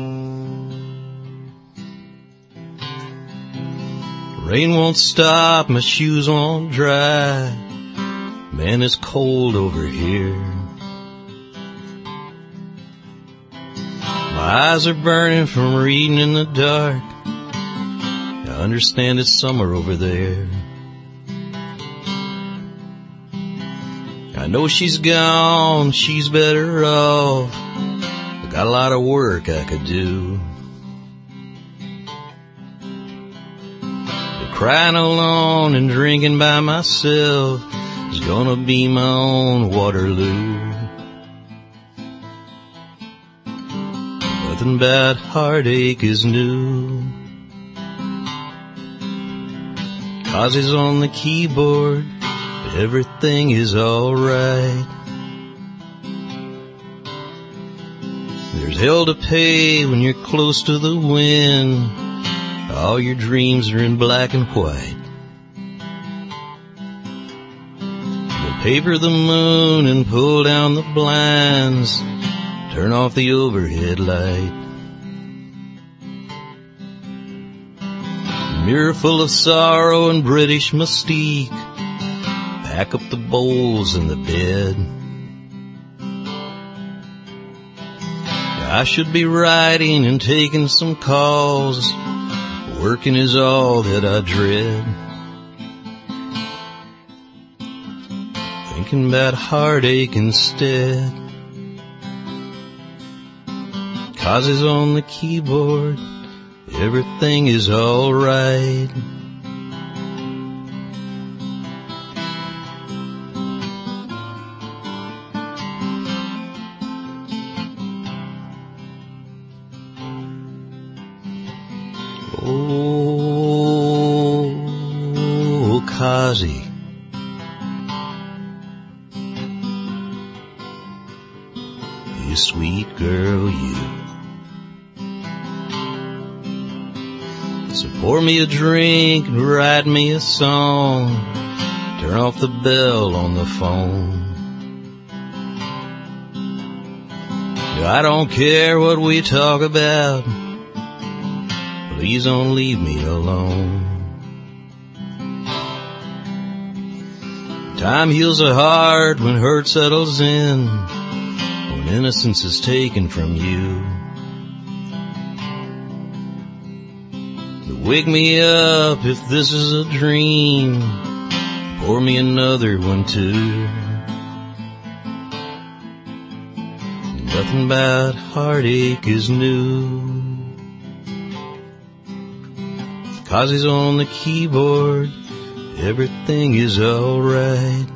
[SPEAKER 5] Rain won't stop, my shoes won't dry. Man, it's cold over here. My eyes are burning from reading in the dark. I understand it's summer over there. I know she's gone, she's better off. I got a lot of work I could do. But crying alone and drinking by myself is gonna be my own Waterloo. Nothing but heartache is new. Cause he's on the keyboard, but everything is alright. There's hell to pay when you're close to the wind. All your dreams are in black and white. But paper the moon and pull down the blinds. Turn off the overhead light. Mirror full of sorrow and British mystique. Pack up the bowls in the bed. I should be writing and taking some calls. Working is all that I dread. Thinking about heartache instead. Cause he's on the keyboard. Everything is alright. Oh, Kazi, you sweet girl, you. So pour me a drink and write me a song. Turn off the bell on the phone. I don't care what we talk about. Please don't leave me alone. Time heals a heart when hurt settles in, when innocence is taken from you. But wake me up if this is a dream. Pour me another one too. Nothing but heartache is new. Kazi's on the keyboard, everything is alright.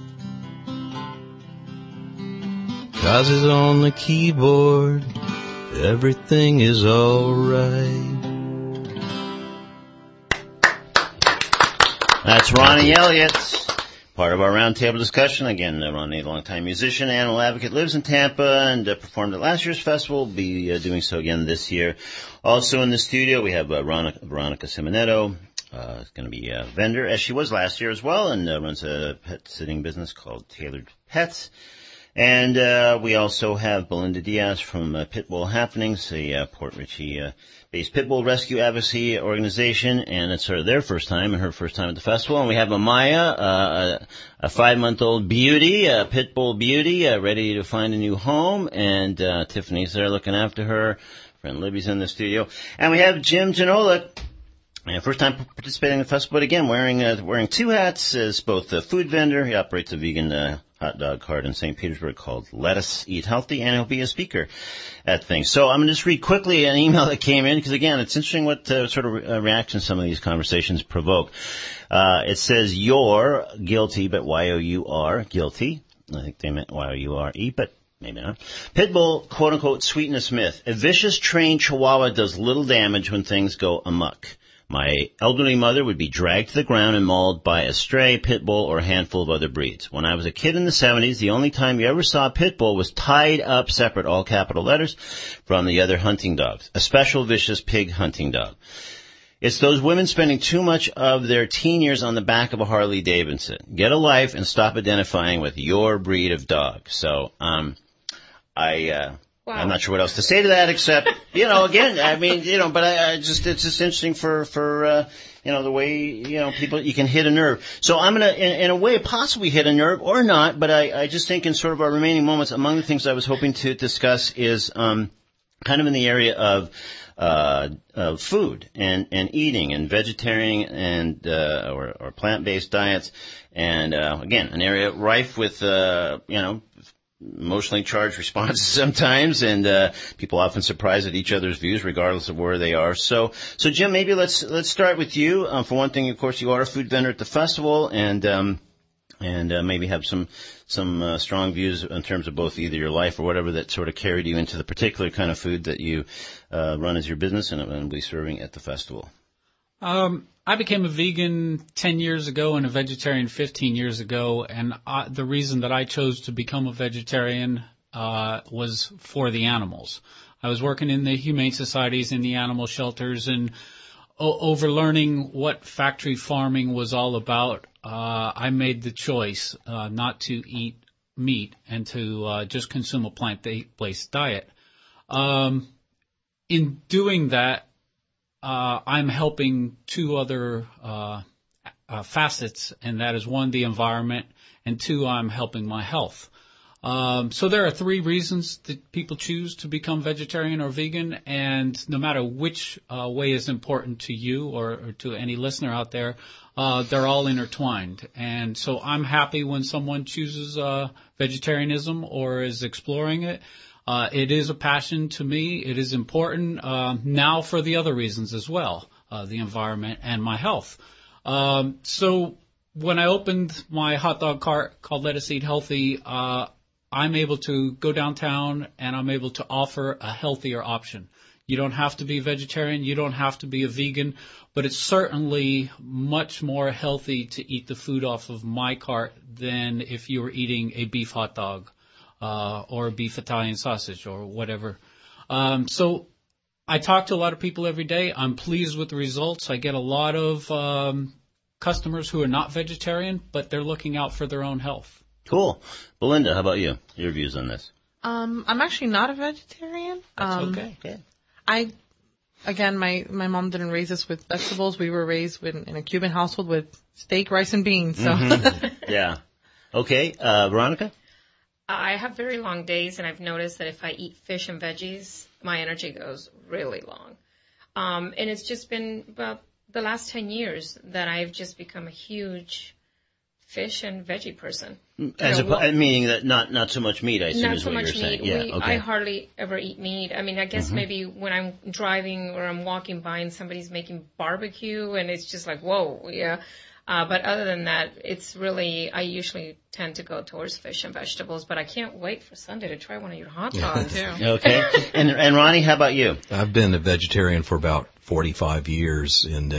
[SPEAKER 5] Kazi's on the keyboard, everything is alright.
[SPEAKER 1] That's Ronnie Elliott, part of our roundtable discussion. Again, Ronnie, a longtime musician, animal advocate, lives in Tampa and performed at last year's festival. Will be doing so again this year. Also in the studio, we have Veronica Simonetto. Is going to be a vendor, as she was last year as well, and runs a pet sitting business called Tailored Pets. And we also have Belinda Diaz from Pitbull Happenings, a Port Richey-based Pitbull Rescue Advocacy organization, and it's sort of their first time and her first time at the festival. And we have Amaya, a 5-month-old beauty, a Pitbull beauty, ready to find a new home, and Tiffany's there looking after her. Friend Libby's in the studio. And we have Jim Janola, first time participating in the festival, but again, wearing two hats as both a food vendor. He operates a vegan hot dog cart in St. Petersburg called Lettuce Eat Healthy, and he'll be a speaker at things. So I'm going to just read quickly an email that came in, because again, it's interesting what sort of reaction some of these conversations provoke. It says, "You're guilty," but Y-O-U-R, guilty. I think they meant Y-O-U-R-E, but maybe not. Pitbull, quote-unquote, sweetness myth. A vicious trained chihuahua does little damage when things go amok. My elderly mother would be dragged to the ground and mauled by a stray, pit bull, or a handful of other breeds. When I was a kid in the 70s, the only time you ever saw a pit bull was tied up separate, all capital letters, from the other hunting dogs. A special vicious pig hunting dog. It's those women spending too much of their teen years on the back of a Harley Davidson. Get a life and stop identifying with your breed of dog. So,
[SPEAKER 3] Wow.
[SPEAKER 1] I'm not sure what else to say to that, except, again, I mean, but it's just interesting for the way, people, you can hit a nerve. So I'm going to, in a way, possibly hit a nerve or not, but I just think in sort of our remaining moments, among the things I was hoping to discuss is, kind of in the area of food and eating and vegetarian and, or plant-based diets. And, again, an area rife with, emotionally charged responses sometimes, and people often surprised at each other's views, regardless of where they are. So Jim, maybe let's start with you. For one thing, of course, you are a food vendor at the festival, and maybe have some strong views in terms of both either your life or whatever that sort of carried you into the particular kind of food that you run as your business and will be serving at the festival.
[SPEAKER 4] I became a vegan 10 years ago and a vegetarian 15 years ago, and the reason that I chose to become a vegetarian was for the animals. I was working in the humane societies, in the animal shelters, and over learning what factory farming was all about, I made the choice not to eat meat and to just consume a plant-based diet. In doing that, I'm helping two other facets, and that is one, the environment, and two, I'm helping my health. So there are three reasons that people choose to become vegetarian or vegan, and no matter which way is important to you or to any listener out there, they're all intertwined. And so I'm happy when someone chooses vegetarianism or is exploring it. It is a passion to me. It is important now for the other reasons as well, the environment and my health. So when I opened my hot dog cart called Lettuce Eat Healthy, I'm able to go downtown and I'm able to offer a healthier option. You don't have to be vegetarian. You don't have to be a vegan. But it's certainly much more healthy to eat the food off of my cart than if you were eating a beef hot dog or a beef Italian sausage or whatever. So I talk to a lot of people every day. I'm pleased with the results. I get a lot of customers who are not vegetarian, but they're looking out for their own health.
[SPEAKER 1] Cool. Belinda, how about you? Your views on this?
[SPEAKER 6] I'm actually not a vegetarian.
[SPEAKER 1] That's okay.
[SPEAKER 6] My mom didn't raise us with vegetables. We were raised in a Cuban household with steak, rice, and beans. So.
[SPEAKER 1] Yeah. Okay. Veronica?
[SPEAKER 3] I have very long days, and I've noticed that if I eat fish and veggies, my energy goes really long. And it's just been about the last 10 years that I've just become a huge fish and veggie person.
[SPEAKER 1] Meaning that not so much meat, I assume, is what you're saying.
[SPEAKER 3] Not so much meat.
[SPEAKER 1] Yeah, okay.
[SPEAKER 3] I hardly ever eat meat. I mean, I guess maybe when I'm driving or I'm walking by and somebody's making barbecue and it's just like, whoa, yeah. But other than that, it's really, I usually tend to go towards fish and vegetables, but I can't wait for Sunday to try one of your hot dogs.
[SPEAKER 1] Okay. And Ronnie, how about you?
[SPEAKER 5] I've been a vegetarian for about 45 years, and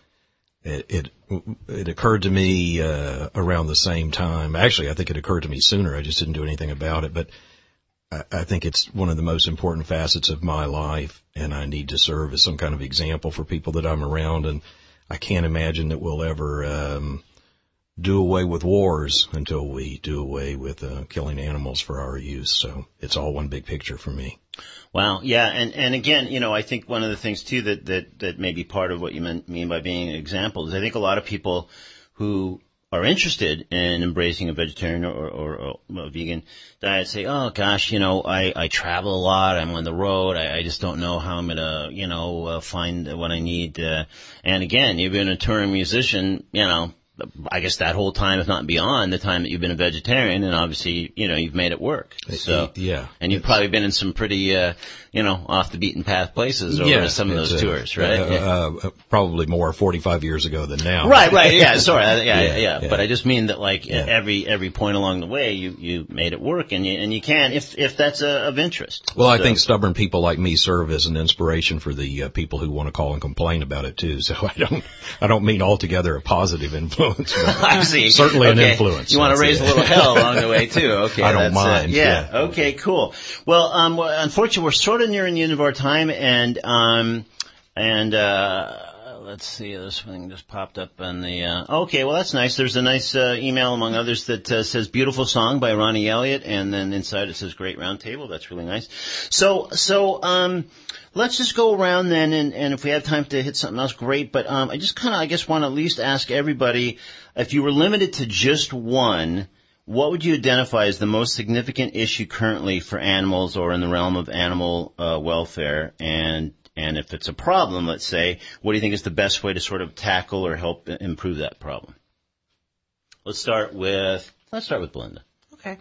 [SPEAKER 5] it occurred to me around the same time. Actually, I think it occurred to me sooner. I just didn't do anything about it. But I think it's one of the most important facets of my life, and I need to serve as some kind of example for people that I'm around. And I can't imagine that we'll ever do away with wars until we do away with killing animals for our use. So it's all one big picture for me.
[SPEAKER 1] Wow. Yeah. And again, I think one of the things too that may be part of what you mean by being an example is I think a lot of people who are interested in embracing a vegetarian or a vegan diet say, oh gosh, I travel a lot. I'm on the road. I just don't know how I'm going to, find what I need. And again, you've been a touring musician, I guess that whole time, if not beyond the time that you've been a vegetarian, and obviously, you've made it work. So,
[SPEAKER 5] yeah.
[SPEAKER 1] And you've probably been in some pretty, off the beaten path places over some of those tours, right?
[SPEAKER 5] Probably more 45 years ago than now.
[SPEAKER 1] Right, yeah, sorry, yeah. But I just mean that every point along the way, you made it work, and you can, if that's of interest.
[SPEAKER 5] Well, I think stubborn people like me serve as an inspiration for the people who want to call and complain about it too. So I don't mean altogether a positive influence.
[SPEAKER 1] I see.
[SPEAKER 5] Certainly an influence.
[SPEAKER 1] You want to raise a little hell along the way too. Okay.
[SPEAKER 5] I don't mind.
[SPEAKER 1] Yeah. Okay, cool. Well, unfortunately we're sort of nearing the end of our time, and let's see, this thing just popped up on the, okay, well that's nice. There's a nice, email among others that, says beautiful song by Ronnie Elliott, and then inside it says great round table. That's really nice. So, let's just go around then, and if we have time to hit something else, great. But I just kind of, I guess, want to at least ask everybody, if you were limited to just one, what would you identify as the most significant issue currently for animals or in the realm of animal welfare? And if it's a problem, let's say, what do you think is the best way to sort of tackle or help improve that problem? Let's start with Belinda.
[SPEAKER 6] Okay.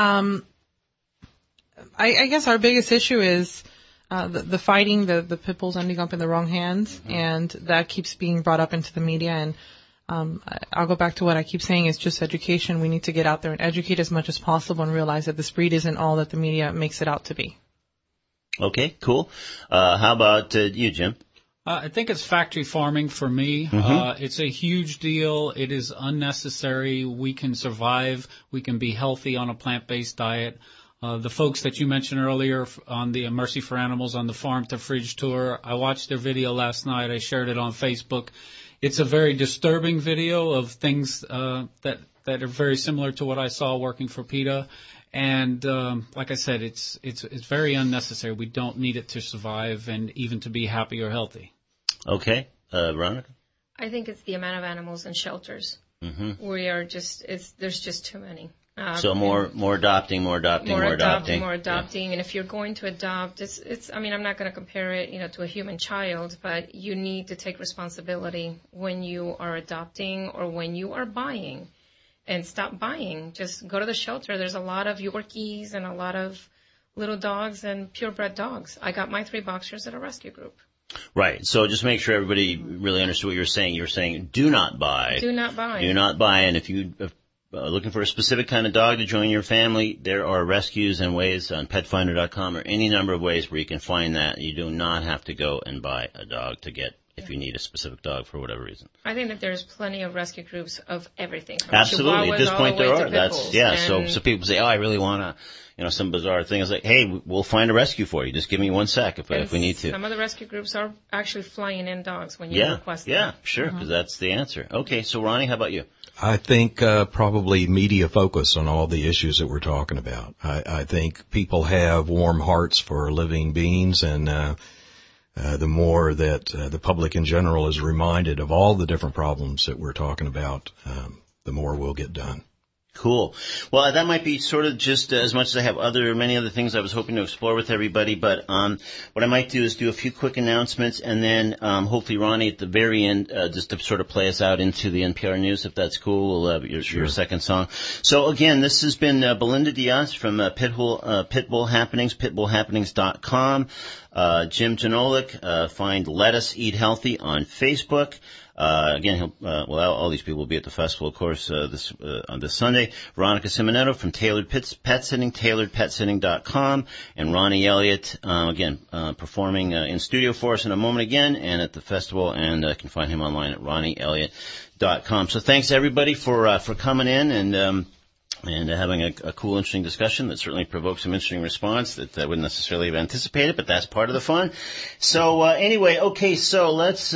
[SPEAKER 6] I guess our biggest issue is the fighting, the pit bulls ending up in the wrong hands, and that keeps being brought up into the media. And I'll go back to what I keep saying is just education. We need to get out there and educate as much as possible and realize that this breed isn't all that the media makes it out to be.
[SPEAKER 1] Okay, cool. How about you, Jim?
[SPEAKER 4] I think it's factory farming for me. It's a huge deal. It is unnecessary. We can survive. We can be healthy on a plant-based diet. The folks that you mentioned earlier on the Mercy for Animals on the Farm to Fridge tour, I watched their video last night. I shared it on Facebook. It's a very disturbing video of things that are very similar to what I saw working for PETA. And like I said, it's very unnecessary. We don't need it to survive and even to be happy or healthy.
[SPEAKER 1] Okay, Veronica?
[SPEAKER 3] I think it's the amount of animals in shelters. We are there's just too many.
[SPEAKER 1] So more adopting.
[SPEAKER 3] And if you're going to adopt, I'm not going to compare it, to a human child, but you need to take responsibility when you are adopting or when you are buying. And stop buying. Just go to the shelter. There's a lot of Yorkies and a lot of little dogs and purebred dogs. I got my 3 boxers at a rescue group.
[SPEAKER 1] Right. So just make sure everybody really understood what you were saying. You were saying do not buy.
[SPEAKER 3] Do not buy.
[SPEAKER 1] Do not buy. And if you looking for a specific kind of dog to join your family, there are rescues and ways on PetFinder.com or any number of ways where you can find that. You do not have to go and buy a dog to get if you need a specific dog for whatever reason.
[SPEAKER 3] I think that there's plenty of rescue groups of everything.
[SPEAKER 1] Absolutely. At this point there are.
[SPEAKER 3] That's,
[SPEAKER 1] so people say, oh, I really want to, some bizarre thing. It's like, hey, we'll find a rescue for you. Just give me 1 sec if we need to.
[SPEAKER 3] Some of the rescue groups are actually flying in dogs when you request them.
[SPEAKER 1] Yeah, sure, because that's the answer. Okay, so Ronnie, how about you?
[SPEAKER 5] I think probably media focus on all the issues that we're talking about. I think people have warm hearts for living beings, and the more that the public in general is reminded of all the different problems that we're talking about, the more will get done.
[SPEAKER 1] Cool. Well, that might be sort of just as much as I have many other things I was hoping to explore with everybody, but what I might do is do a few quick announcements, and then hopefully, Ronnie, at the very end, just to sort of play us out into the NPR News, if that's cool, we'll have your second song. So again, this has been Belinda Diaz from Pitbull Happenings, pitbullhappenings.com. Jim Janolik, find Let Us Eat Healthy on Facebook. Again, all these people will be at the festival, of course, on this Sunday. Veronica Simonetto from Tailored Pet Sitting, tailoredpetsitting.com, and Ronnie Elliott, again, performing in studio for us in a moment again, and at the festival, and you can find him online at ronnieelliott.com. So thanks everybody for coming in and having a cool, interesting discussion that certainly provoked some interesting response that I wouldn't necessarily have anticipated, but that's part of the fun. So anyway, okay, so let's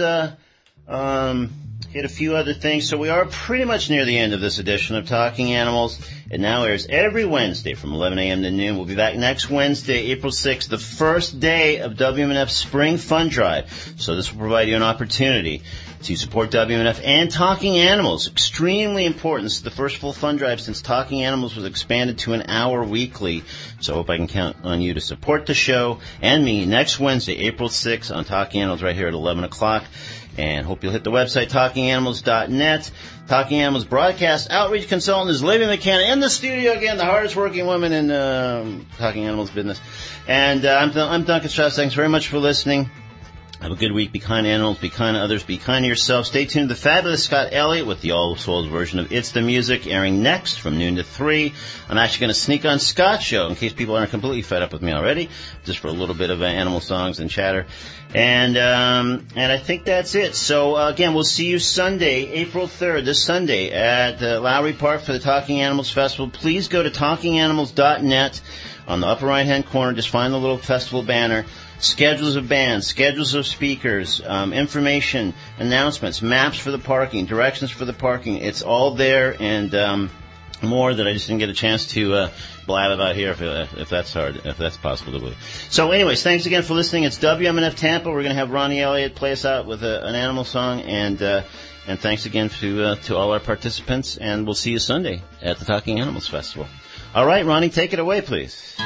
[SPEAKER 1] hit a few other things. So we are pretty much near the end of this edition of Talking Animals. It now airs every Wednesday from 11 a.m. to noon. We'll be back next Wednesday, April 6th, the first day of WMNF's Spring Fund Drive. So this will provide you an opportunity to support WMNF and Talking Animals. Extremely important. This is the first full fund drive since Talking Animals was expanded to an hour weekly. So I hope I can count on you to support the show and me next Wednesday, April 6th on Talking Animals right here at 11 o'clock. And hope you'll hit the website, TalkingAnimals.net. Talking Animals broadcast outreach consultant is Libby McKenna in the studio again, the hardest working woman in Talking Animals business. And I'm Duncan Strauss. Thanks very much for listening. Have a good week. Be kind to animals. Be kind to others. Be kind to yourself. Stay tuned to the fabulous Scott Elliott with the All Souls version of It's the Music airing next from noon to 3. I'm actually going to sneak on Scott's show in case people aren't completely fed up with me already, just for a little bit of animal songs and chatter. And I think that's it. So again, we'll see you Sunday, April 3rd, this Sunday at Lowry Park for the Talking Animals Festival. Please go to talkinganimals.net. On the upper right-hand corner, just find the little festival banner. Schedules of bands, schedules of speakers, information, announcements, maps for the parking, directions for the parking. It's all there and more that I just didn't get a chance to blab about here if that's hard, if that's possible to believe. So anyways, thanks again for listening. It's WMNF Tampa. We're going to have Ronnie Elliott play us out with an animal song, and thanks again to all our participants, and we'll see you Sunday at the Talking Animals Festival. All right, Ronnie, take it away, please.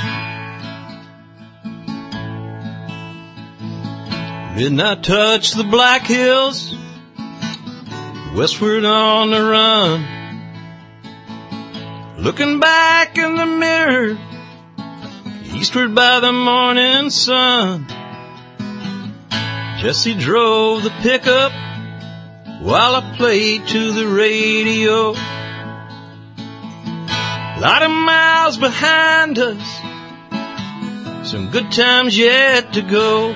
[SPEAKER 5] Midnight touched the Black Hills, westward on the run. Looking back in the mirror, eastward by the morning sun. Jesse drove the pickup while I played to the radio. A lot of miles behind us, some good times yet to go.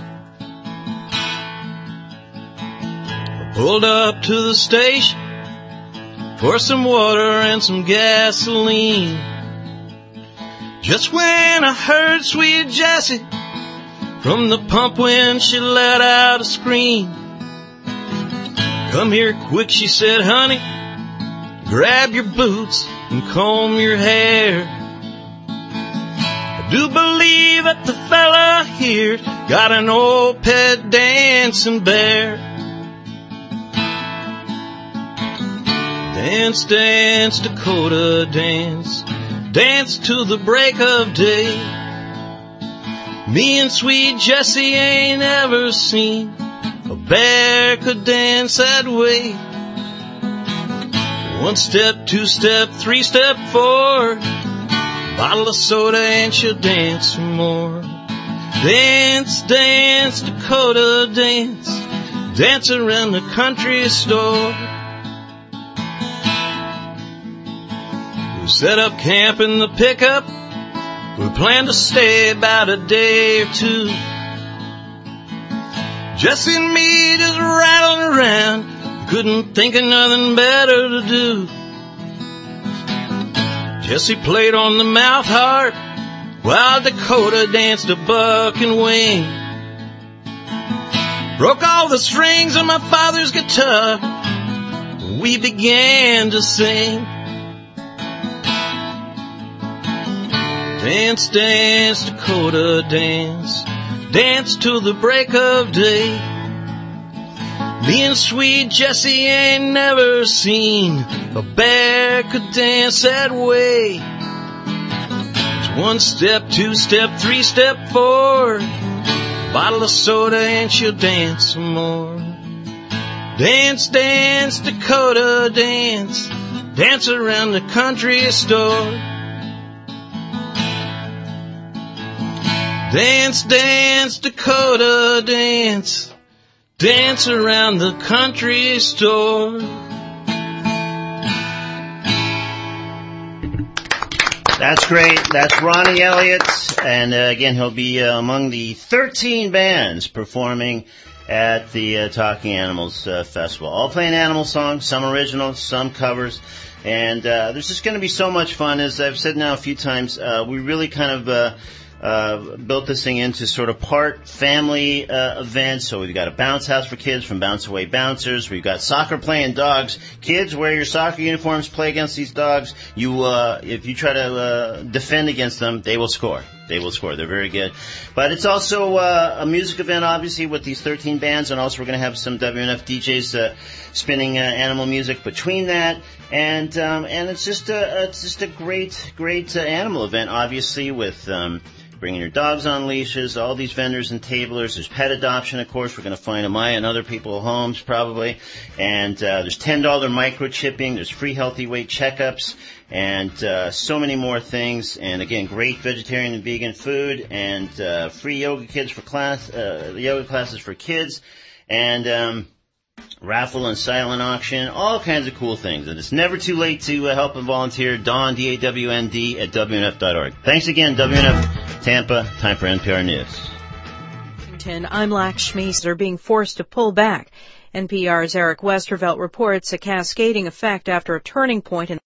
[SPEAKER 5] Pulled up to the station for some water and some gasoline. Just when I heard sweet Jessie from the pump when she let out a scream. Come here quick, she said, honey, grab your boots and comb your hair. I do believe that the fella here got an old pet dancing bear. Dance, dance, Dakota, dance, dance to the break of day. Me and sweet Jessie ain't ever seen a bear could dance that way. 1 step, 2 step, 3 step forward, bottle of soda and she'll dance some more. Dance, dance, Dakota, dance, dance around the country store. We set up camp in the pickup. We planned to stay about a day or two. Jesse and me just rattling around. Couldn't think of nothing better to do. Jesse played on the mouth harp while Dakota danced a buck and wing. Broke all the strings on my father's guitar. We began to sing. Dance, dance, Dakota, dance. Dance till the break of day. Me and sweet Jessie ain't never seen a bear could dance that way. It's 1 step, 2 step, 3 step forward. Bottle of soda and she'll dance some more. Dance, dance, Dakota, dance. Dance around the country store. Dance, dance, Dakota, dance. Dance around the country store.
[SPEAKER 1] That's great. That's Ronnie Elliott. And again, he'll be among the 13 bands performing at the Talking Animals Festival. All playing animal songs, some originals, some covers. And there's just going to be so much fun. As I've said now a few times, we really kind of built this thing into sort of part family event. So we've got a bounce house for kids from Bounce Away Bouncers. We've got soccer playing dogs. Kids, wear your soccer uniforms, play against these dogs. If you try to defend against them, they will score. They will score. They're very good. But it's also a music event, obviously, with these 13 bands, and also we're going to have some WNF DJs spinning animal music between that. And it's just a great animal event, obviously, with bringing your dogs on leashes, all these vendors and tablers. There's pet adoption, of course. We're going to find Amaya and other people's homes, probably. And there's $10 microchipping. There's free healthy weight checkups. And so many more things. And, again, great vegetarian and vegan food. And free yoga yoga classes for kids. And raffle and silent auction, all kinds of cool things. And it's never too late to help and volunteer. Dawn, DAWND, at WNF.org. Thanks again, WNF Tampa. Time for NPR News.
[SPEAKER 9] I'm Lakshmi. They're being forced to pull back. NPR's Eric Westervelt reports a cascading effect after a turning point in